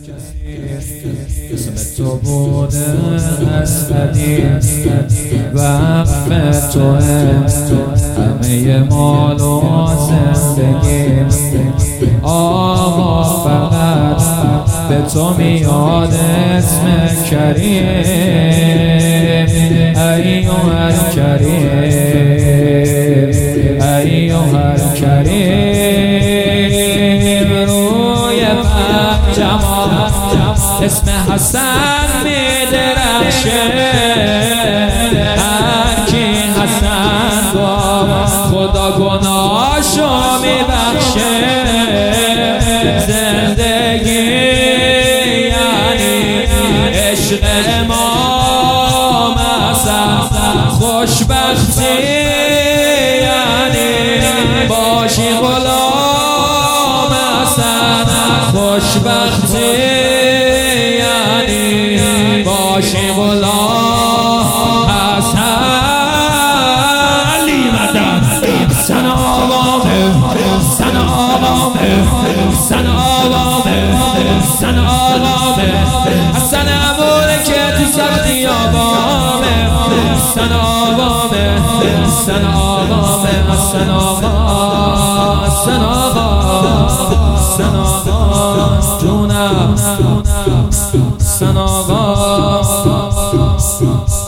اسم تو بوده از قدیم وقف تو همه مال و زندگیم. آقا فقط به تو میاد اسم کریم. ایوه الکریم، ایوه الکریم. روی جمال اسم حسن میدرخشه. هرکی حسن گفت خدا گناهشو میبخشه. زندگی یعنی عشق امام حسن، خوشبختی یعنی باشی غلام حسن. خوشبختی یعنی باشی غلام حسن. علی مدد سن آقامه، سن آقامه، سن آقامه، سن آقامه. حسن عبوره که تو سختی آقامه. سن آقامه، سن آقامه، سن آقا، سن آقا، سن آقا جونم، سن آقا.